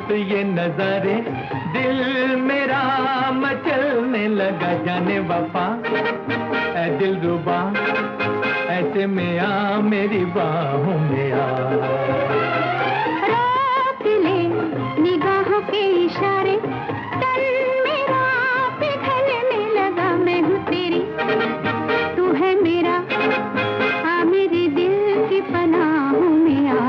रुत ये नजारे, दिल मेरा मचलने लगा जाने वफा। ऐ दिलरुबा ऐसे में आ मेरी बाहों में आ। रोक ले निगाहों के इशारे, तन मेरा पिघलने लगा, मैं हूँ तेरी तू है मेरा, आ मेरे दिल की पनाहों में आ।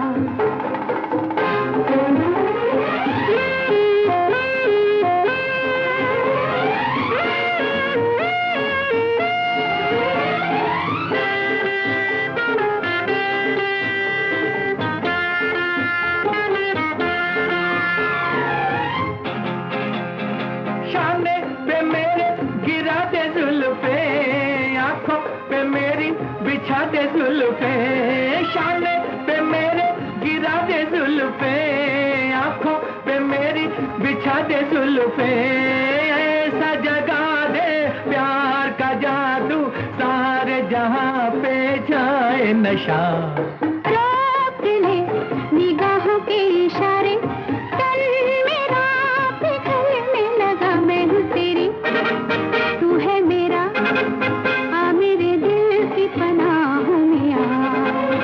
शाने पे मेरे गिरा दे जुल्फे, आंखों पे मेरी बिछा दे जुल्फे। शाने पे मेरे गिरा दे जुल्फे, आंखों पे मेरी बिछा दे जुल्फे। ऐसा जगा दे प्यार का जादू, सारे जहां पे जाए नशा। रोक ले निगाहों के इशारे, तन मेरा पिघलने लगा, मैं हूँ तेरी तू है मेरा, आ मेरे दिल की पनाहों में आ।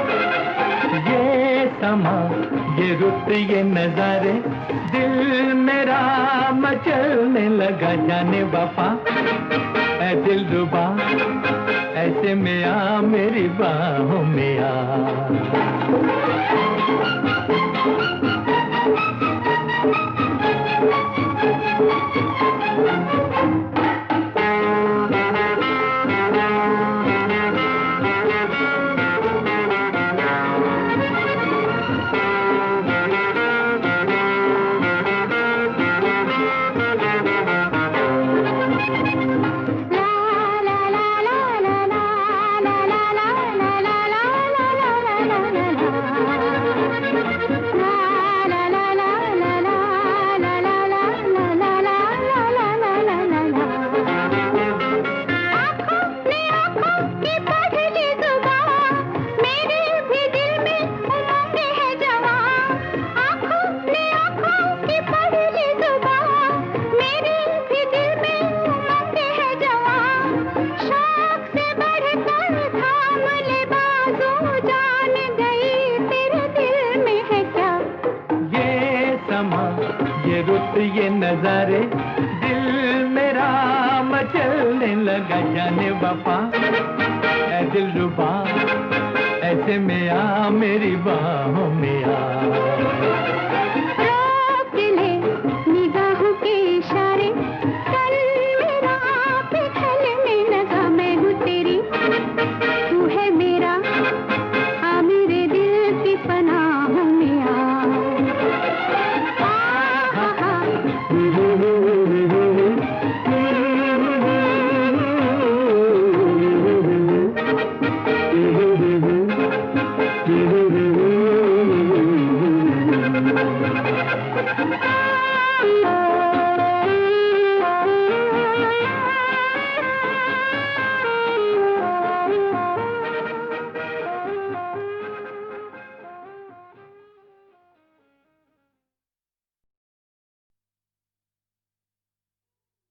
ये समा ये रुत ये नजारे, दिल मेरा मचलने लगा जाने वफा। ऐ दिलरुबा ऐसे में आ मेरी बाहों में आ। ये रुत ये नजारे, दिल मेरा मचलने लगा जाने वफा। ऐ दिलरुबा ऐसे में आ मेरी बाहों में आ।